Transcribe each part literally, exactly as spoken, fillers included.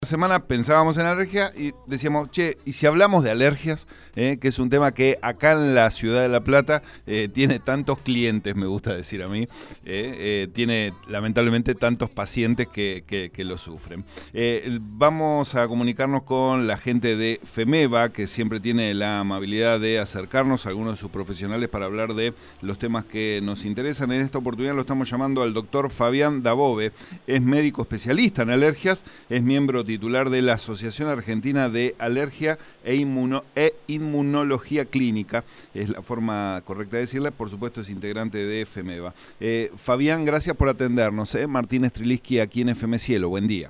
Semana pensábamos en alergia y decíamos, che, ¿y si hablamos de alergias? Eh, que es un tema que acá en la ciudad de La Plata eh, tiene tantos clientes, me gusta decir a mí, eh, eh, tiene lamentablemente tantos pacientes que, que, que lo sufren. Eh, vamos a comunicarnos con la gente de FEMEVA, que siempre tiene la amabilidad de acercarnos a algunos de sus profesionales para hablar de los temas que nos interesan. En esta oportunidad lo estamos llamando al doctor Fabián Dabove, es médico especialista en alergias, es miembro titular de la Asociación Argentina de Alergia e, Inmuno, e Inmunología Clínica, es la forma correcta de decirle, por supuesto es integrante de FEMEVA. Eh, Fabián, gracias por atendernos. Eh. Martín Streliski aquí en F M Cielo, buen día.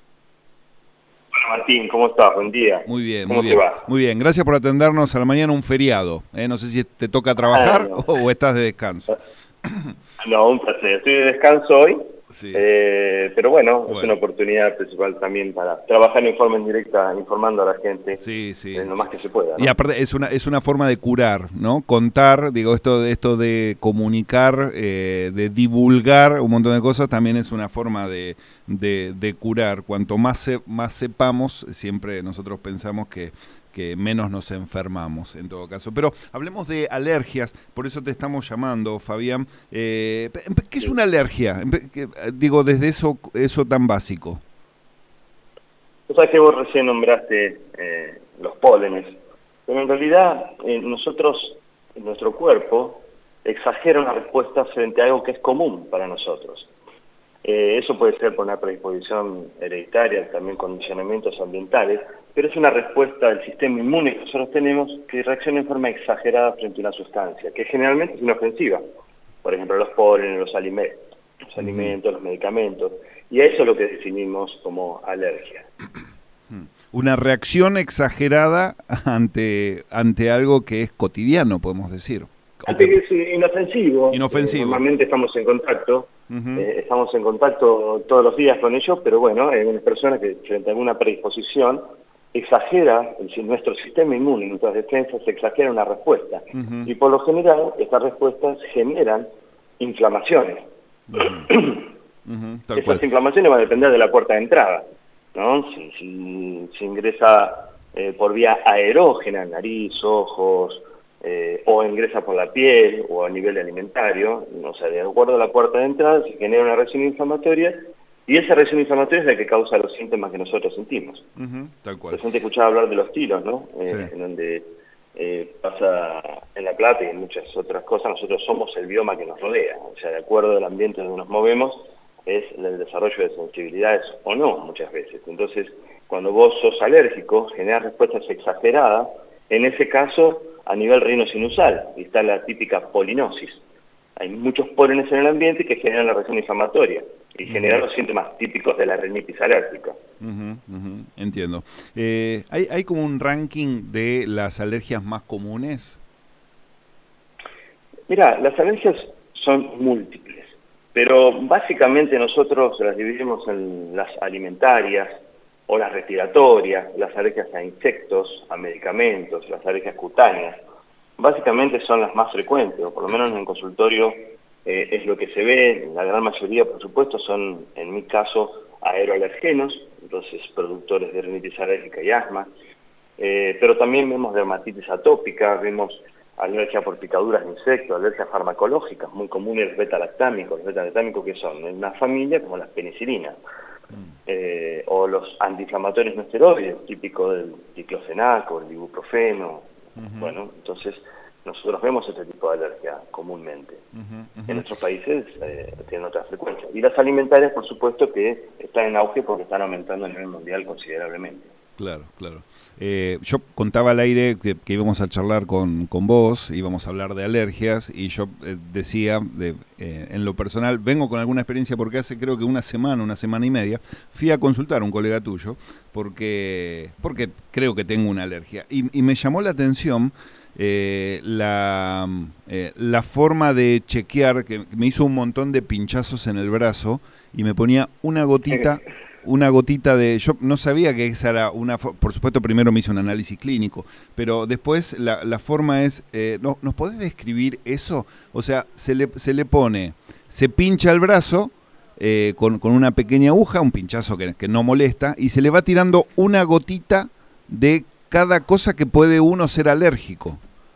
Hola Martín, ¿cómo estás? Buen día. Muy bien, ¿Cómo muy te bien. va? Muy bien, gracias por atendernos a la mañana, un feriado. Eh. No sé si te toca trabajar ah, no. o estás de descanso. No, un placer. Estoy de descanso hoy. Sí. Eh, pero bueno, bueno, es una oportunidad principal también para trabajar en forma indirecta, informando a la gente sí, sí. eh, lo más que se pueda, ¿no? Y aparte es una es una forma de curar, ¿no? Contar, digo, esto de esto de comunicar, eh, de divulgar un montón de cosas, también es una forma de, de, de curar. Cuanto más se, más sepamos, siempre nosotros pensamos que que menos nos enfermamos en todo caso. Pero hablemos de alergias, por eso te estamos llamando, Fabián. Eh, ¿Qué es una alergia? Digo, desde eso eso tan básico. Tú sabes que vos recién nombraste eh, los pólenes, pero en realidad eh, nosotros, en nuestro cuerpo, exagera una respuesta frente a algo que es común para nosotros. Eh, eso puede ser por una predisposición hereditaria, también condicionamientos ambientales, pero es una respuesta del sistema inmune que nosotros tenemos que reacciona en forma exagerada frente a una sustancia, que generalmente es inofensiva. Por ejemplo, los pólenes, los alimentos, los alimentos, los medicamentos, y a eso es lo que definimos como alergia. Una reacción exagerada ante, ante algo que es cotidiano, podemos decir. Ante que es inofensivo. Inofensivo. Eh, normalmente estamos en contacto. Uh-huh. Eh, estamos en contacto todos los días con ellos, pero bueno, hay una persona que frente a alguna predisposición exagera, el, nuestro sistema inmune, nuestras defensas exagera una respuesta. Uh-huh. Y por lo general, estas respuestas generan inflamaciones. Uh-huh. Uh-huh. Tal Esas cual. inflamaciones van a depender de la puerta de entrada, ¿no? Si, si, si ingresa eh, por vía aerógena, nariz, ojos, Eh, o ingresa por la piel o a nivel alimentario, o sea, de acuerdo a la puerta de entrada se genera una reacción inflamatoria y esa reacción inflamatoria es la que causa los síntomas que nosotros sentimos. Uh-huh, tal cual. La gente escuchaba hablar de los tiros, ¿no? Eh, sí. En donde eh, pasa en La Plata y en muchas otras cosas, nosotros somos el bioma que nos rodea, o sea, de acuerdo al ambiente donde nos movemos, es el desarrollo de sensibilidades o no, muchas veces. Entonces, cuando vos sos alérgico, generas respuestas exageradas, en ese caso, a nivel rinosinusal, y está la típica polinosis. Hay muchos pólenes en el ambiente que generan la reacción inflamatoria y uh-huh. generan los síntomas típicos de la rinitis alérgica. Uh-huh, uh-huh. Entiendo. Eh, ¿hay, ¿Hay como un ranking de las alergias más comunes? Mira, las alergias son múltiples, pero básicamente nosotros las dividimos en las alimentarias, o las respiratorias, las alergias a insectos, a medicamentos, las alergias cutáneas. Básicamente son las más frecuentes, o por lo menos en el consultorio eh, es lo que se ve. La gran mayoría, por supuesto, son, en mi caso, aeroalergenos, entonces productores de rinitis alérgica y asma. Eh, pero también vemos dermatitis atópica, vemos alergia por picaduras de insectos, alergias farmacológicas, muy comunes los beta-lactámicos. Los beta-lactámicos que son en una familia como las penicilinas. Eh, o los antiinflamatorios no esteroides, típico del diclofenaco, el ibuprofeno. Uh-huh. Bueno, entonces nosotros vemos este tipo de alergia comúnmente. Uh-huh, uh-huh. En nuestros países eh, tienen otras frecuencias. Y las alimentarias, por supuesto, que están en auge porque están aumentando a nivel mundial considerablemente. Claro, claro. Eh, yo contaba al aire que, que íbamos a charlar con, con vos, íbamos a hablar de alergias y yo eh, decía, de, eh, en lo personal, vengo con alguna experiencia porque hace creo que una semana, una semana y media, fui a consultar a un colega tuyo porque, porque creo que tengo una alergia y, y me llamó la atención eh, la, eh, la forma de chequear, que me hizo un montón de pinchazos en el brazo y me ponía una gotita... una gotita de... Yo no sabía que esa era una... Por supuesto, primero me hizo un análisis clínico, pero después la, la forma es... Eh, ¿no, ¿Nos podés describir eso? O sea, se le, se le pone... Se pincha el brazo eh, con, con una pequeña aguja, un pinchazo que, que no molesta, y se le va tirando una gotita de cada cosa que puede uno ser alérgico.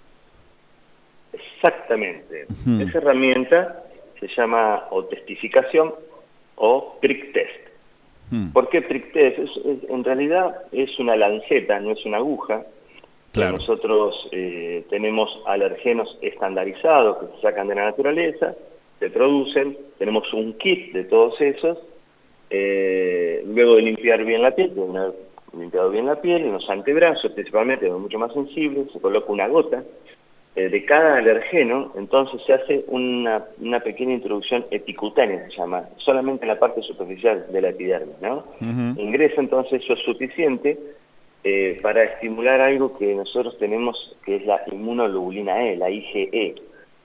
Exactamente. Uh-huh. Esa herramienta se llama o testificación o prick test. Uh-huh. ¿Por qué prick test? Es, es, en realidad es una lanceta, no es una aguja. Claro. Nosotros eh, tenemos alergenos estandarizados que se sacan de la naturaleza, se producen, tenemos un kit de todos esos, eh, luego de limpiar bien la piel, de una limpiado bien la piel, en los antebrazos principalmente, es mucho más sensible, se coloca una gota eh, de cada alergeno, entonces se hace una, una pequeña introducción epicutánea, se llama, solamente en la parte superficial de la epidermis, ¿no? Uh-huh. Ingresa entonces, eso es suficiente eh, para estimular algo que nosotros tenemos, que es la inmunoglobulina E, la I G E,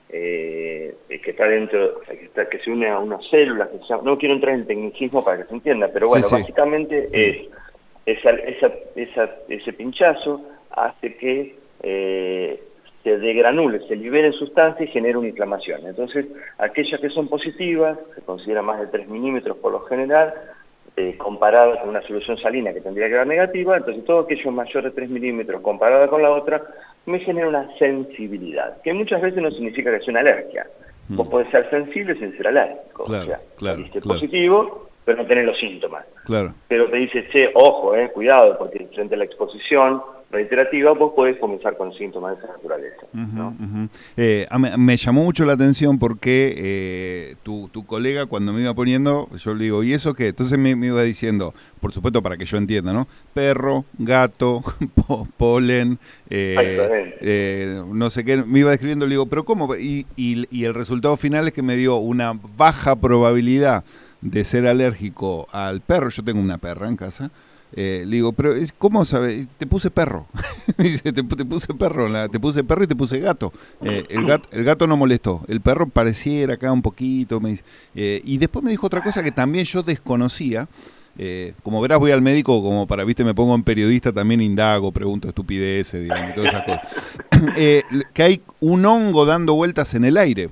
eh, que está dentro, que, está, que se une a unas células, que se llama, no quiero entrar en tecnicismo para que se entienda, pero bueno, sí, sí. básicamente es... Esa, esa, esa, ese pinchazo hace que eh, se degranule, se liberen sustancias y genere una inflamación. Entonces, aquellas que son positivas, se considera más de tres milímetros por lo general, eh, comparado con una solución salina que tendría que ser negativa, entonces todo aquello mayor de tres milímetros comparado con la otra, me genera una sensibilidad, que muchas veces no significa que sea una alergia. Mm. Vos podés ser sensible sin ser alérgico. Claro, o sea, claro, saliste claro. positivo, pero no tenés los síntomas. Claro. Pero te dice, che, ojo, eh, cuidado, porque frente a la exposición reiterativa vos podés comenzar con síntomas de esa naturaleza. Uh-huh, ¿no? uh-huh. eh, me, me llamó mucho la atención porque eh, tu, tu colega cuando me iba poniendo, yo le digo, ¿y eso qué? Entonces me, me iba diciendo, por supuesto para que yo entienda, ¿no? Perro, gato, po, polen, eh, eh, no sé qué, me iba describiendo, le digo, ¿pero cómo? Y, y, y el resultado final es que me dio una baja probabilidad de ser alérgico al perro. Yo tengo una perra en casa. Eh, le digo, pero es, ¿cómo sabes? Te puse perro. Dice, te, te puse perro, la, te puse perro y te puse gato. Eh, el gato. El gato no molestó. El perro pareciera acá un poquito. Me dice, eh, y después me dijo otra cosa que también yo desconocía. Eh, como verás, voy al médico, como para, viste, me pongo en periodista, también indago, pregunto estupideces, digamos, y todas esas cosas. eh, que hay un hongo dando vueltas en el aire.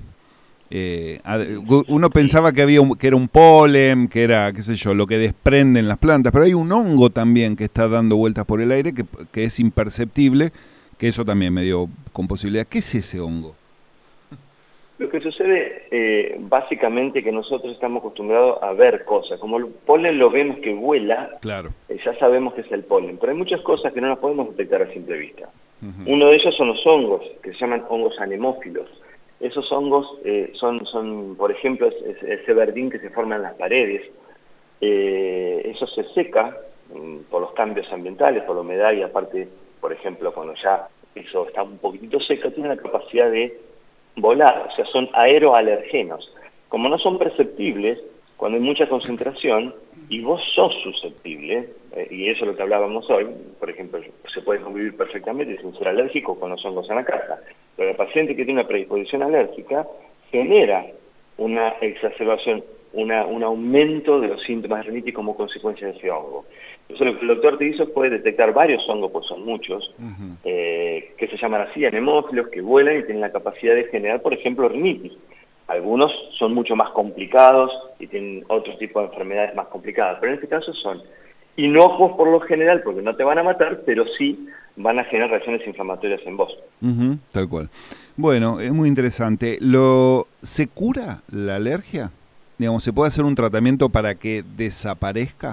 Eh, uno pensaba que había un, que era un polen, que era, qué sé yo, lo que desprenden las plantas, pero hay un hongo también que está dando vueltas por el aire que, que es imperceptible, que eso también me dio con posibilidad. ¿Qué es ese hongo? Lo que sucede, eh, básicamente, que nosotros estamos acostumbrados a ver cosas. Como el polen lo vemos que vuela, claro. eh, ya sabemos que es el polen, pero hay muchas cosas que no las podemos detectar a simple vista. Uh-huh. Uno de ellos son los hongos, que se llaman hongos anemófilos. Esos hongos eh, son, son, por ejemplo, es, es, ese verdín que se forma en las paredes. Eh, eso se seca mm, por los cambios ambientales, por la humedad, y aparte, por ejemplo, cuando ya eso está un poquitito seco, tiene la capacidad de volar, o sea, son aeroalergenos. Como no son perceptibles, cuando hay mucha concentración, y vos sos susceptible, eh, y eso es lo que hablábamos hoy, por ejemplo, se puede convivir perfectamente sin ser alérgico con los hongos en la casa. Pero el paciente que tiene una predisposición alérgica genera una exacerbación, una, un aumento de los síntomas de rinitis como consecuencia de ese hongo. Entonces lo que el doctor te hizo fue detectar varios hongos, pues son muchos, uh-huh. eh, que se llaman así, anemófilos, que vuelan y tienen la capacidad de generar, por ejemplo, rinitis. Algunos son mucho más complicados y tienen otro tipo de enfermedades más complicadas, pero en este caso son inocuos por lo general, porque no te van a matar, pero sí van a generar reacciones inflamatorias en vos. Uh-huh, tal cual. Bueno, es muy interesante. ¿Lo, ¿Se cura la alergia? Digamos, ¿se puede hacer un tratamiento para que desaparezca?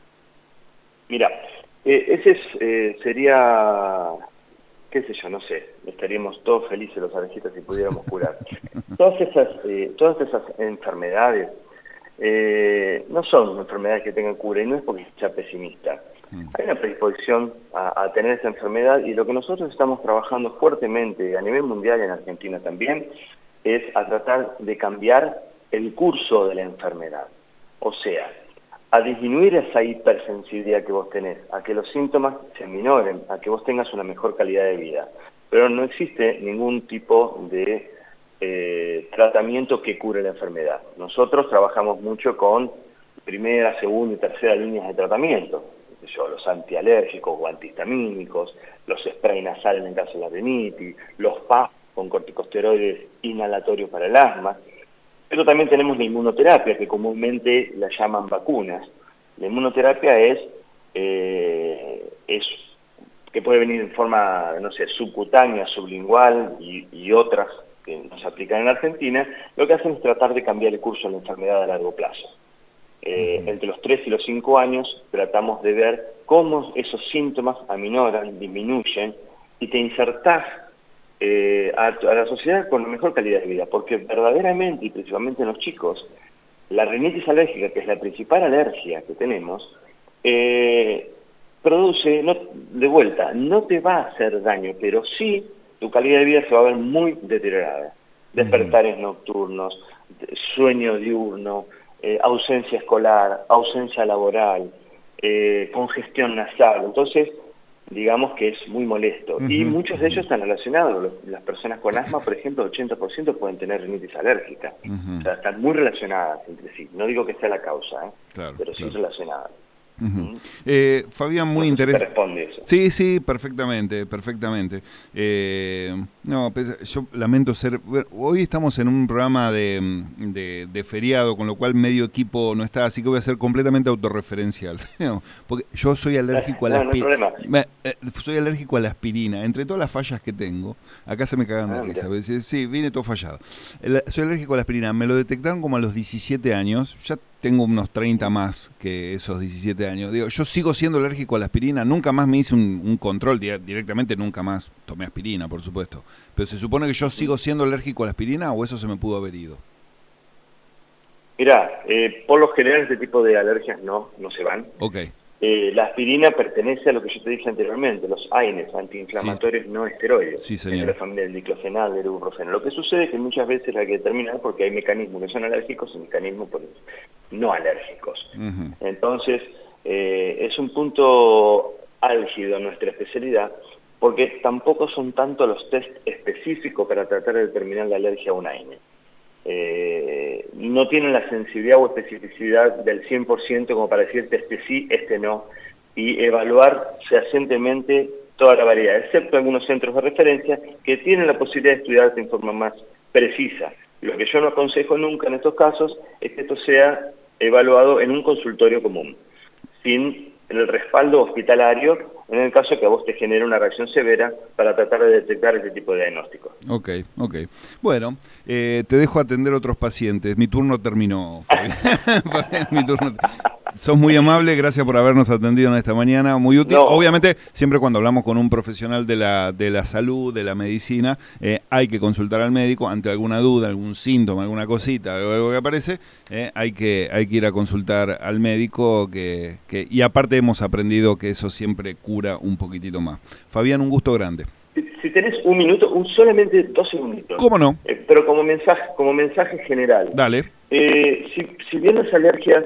Mira, eh, ese es, eh, sería, qué sé yo, no sé, estaríamos todos felices los alergistas si pudiéramos curar. Todas esas, eh, todas esas enfermedades eh, no son enfermedades que tengan cura, y no es porque sea pesimista. Hay una predisposición a, a tener esa enfermedad, y lo que nosotros estamos trabajando fuertemente a nivel mundial y en Argentina también es a tratar de cambiar el curso de la enfermedad. O sea, a disminuir esa hipersensibilidad que vos tenés, a que los síntomas se minoren, a que vos tengas una mejor calidad de vida. Pero no existe ningún tipo de eh, tratamiento que cure la enfermedad. Nosotros trabajamos mucho con primera, segunda y tercera líneas de tratamiento. Yo, los antialérgicos o antihistamínicos, los spray nasales en caso de la rinitis, los P A F con corticosteroides inhalatorios para el asma. Pero también tenemos la inmunoterapia, que comúnmente la llaman vacunas. La inmunoterapia es, eh, es que puede venir en forma, no sé, subcutánea, sublingual y, y otras que nos aplican en Argentina. Lo que hacen es tratar de cambiar el curso de la enfermedad a largo plazo. Eh, uh-huh. Entre los tres y los cinco años tratamos de ver cómo esos síntomas aminoran, disminuyen, y te insertás eh, a, a la sociedad con la mejor calidad de vida, porque verdaderamente, y principalmente en los chicos, la rinitis alérgica, que es la principal alergia que tenemos, eh, produce, no, de vuelta, no te va a hacer daño, pero sí tu calidad de vida se va a ver muy deteriorada. Despertares uh-huh. nocturnos, sueño diurno, Eh, ausencia escolar, ausencia laboral, eh, congestión nasal. Entonces, digamos que es muy molesto. Uh-huh. Y muchos de ellos están relacionados. Las personas con asma, por ejemplo, el ochenta por ciento pueden tener rinitis alérgica. Uh-huh. O sea, están muy relacionadas entre sí. No digo que sea la causa, ¿eh? Claro, pero sí claro. relacionadas. Uh-huh. eh, Fabián, muy no interesante. responde eso. Sí, sí, perfectamente, perfectamente. Eh, no, pues, yo lamento ser... Hoy estamos en un programa de, de, de feriado, con lo cual medio equipo no está, así que voy a ser completamente autorreferencial. Porque yo soy alérgico a la no, no aspirina. No eh, soy alérgico a la aspirina. Entre todas las fallas que tengo, acá se me cagan de ah, risa. Sí, sí, viene todo fallado. El, soy alérgico a la aspirina. Me lo detectaron como a los diecisiete años. Ya tengo unos treinta más que esos diecisiete años. Digo, yo sigo siendo alérgico a la aspirina, nunca más me hice un, un control, di directamente nunca más tomé aspirina, por supuesto. Pero ¿se supone que yo sigo siendo alérgico a la aspirina o eso se me pudo haber ido? Mirá, eh, por lo general este tipo de alergias no, no se van. Ok. Eh, la aspirina pertenece a lo que yo te dije anteriormente, los A I N Es, antiinflamatorios sí. no esteroides. Sí, señor. Es de la familia del diclofenac, del ibuprofeno. Lo que sucede es que muchas veces hay que determinar porque hay mecanismos que son alérgicos y mecanismos no alérgicos. Uh-huh. Entonces, eh, es un punto álgido en nuestra especialidad porque tampoco son tanto los test específicos para tratar de determinar la alergia a un A I N E. Eh, no tienen la sensibilidad o especificidad del cien por ciento como para decirte este sí, este no, y evaluar fehacientemente toda la variedad, excepto algunos centros de referencia que tienen la posibilidad de estudiarte en forma más precisa. Lo que yo no aconsejo nunca en estos casos es que esto sea evaluado en un consultorio común, sin el respaldo hospitalario, en el caso que a vos te genere una reacción severa para tratar de detectar este tipo de diagnóstico. Ok, ok. Bueno, eh, te dejo atender otros pacientes. Mi turno terminó, Fabián. Mi turno. Sos muy amable, gracias por habernos atendido en esta mañana, muy útil. No. Obviamente, siempre cuando hablamos con un profesional de la, de la salud, de la medicina, eh, hay que consultar al médico ante alguna duda, algún síntoma, alguna cosita, algo que aparece, eh, hay que hay que ir a consultar al médico, que, que y aparte hemos aprendido que eso siempre cura un poquitito más. Fabián, un gusto grande. Si, si tenés un minuto, un, solamente dos segunditos. ¿Cómo no? Eh, pero como mensaje, como mensaje general. Dale. Eh, si, si bien las alergias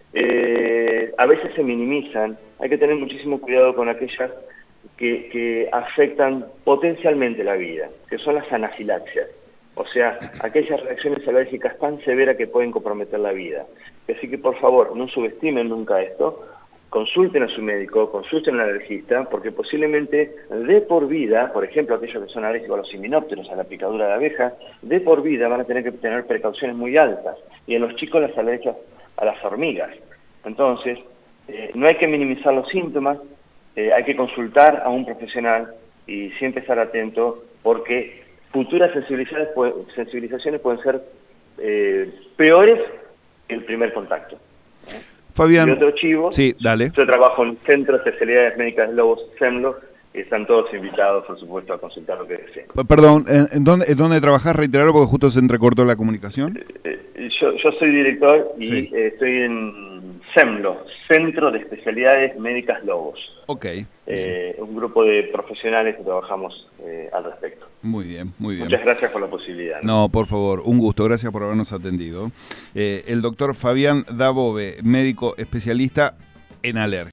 Eh, a veces se minimizan, hay que tener muchísimo cuidado con aquellas que, que afectan potencialmente la vida, que son las anafilaxias, o sea, aquellas reacciones alérgicas tan severas que pueden comprometer la vida. Así que por favor, no subestimen nunca esto, consulten a su médico, consulten al alergista, porque posiblemente de por vida, por ejemplo, aquellos que son alérgicos a los himenópteros, a la picadura de abeja, de por vida van a tener que tener precauciones muy altas, y en los chicos las alergias a las hormigas. Entonces, eh, no hay que minimizar los síntomas, eh, hay que consultar a un profesional y siempre estar atento porque futuras sensibilizaciones, sensibilizaciones pueden ser eh, peores que el primer contacto. ¿eh? Fabián, y otro chivo, sí, dale. Yo trabajo en el Centro de Especialidades Médicas de Lobos, CEMLO, y están todos invitados, por supuesto, a consultar lo que deseen. Perdón, ¿en dónde, en dónde trabajás? Reiterarlo porque justo se entrecortó la comunicación. Eh, eh, yo, yo soy director y sí. eh, estoy en CEMLO, Centro de Especialidades Médicas Lobos. Ok. Eh, un grupo de profesionales que trabajamos eh, al respecto. Muy bien, muy bien. Muchas gracias por la posibilidad. No, no por favor, un gusto, gracias por habernos atendido. Eh, el doctor Fabián Dabove, médico especialista en alergia.